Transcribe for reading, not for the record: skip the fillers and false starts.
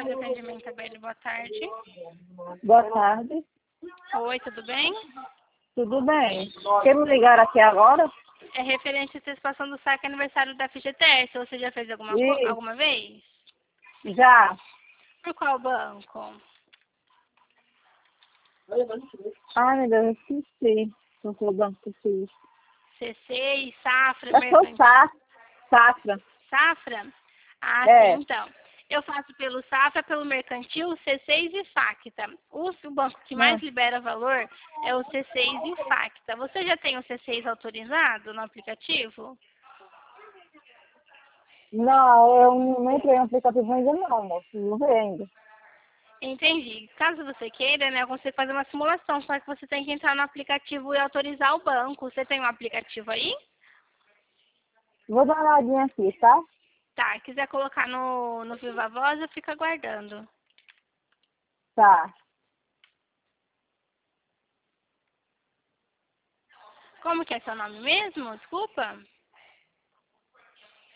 Central de Atendimento ABL, boa tarde. Boa tarde. Oi, tudo bem? Tudo bem? Quer me ligar aqui agora? É referente à antecipação do saque aniversário da FGTS. Você já fez alguma vez? Já. Por qual banco? Ai, meu Deus, eu esqueci. Não foi o banco que eu fiz. C6, Safra, Eu sou Safra. Safra? Ah, É. sim, então. Eu faço pelo Safra, pelo Mercantil, C6 e Facta. O banco que mais libera valor é o C6 e Facta. Você já tem o C6 autorizado no aplicativo? Não, eu não entrei no aplicativo ainda não, moço. Não veio ainda. Entendi. Caso você queira, né, eu consigo fazer uma simulação, só que você tem que entrar no aplicativo e autorizar o banco. Você tem um aplicativo aí? Vou dar uma olhadinha aqui, tá? Tá, quiser colocar no Viva Voz, eu fico aguardando. Tá. Como que é seu nome mesmo? Desculpa.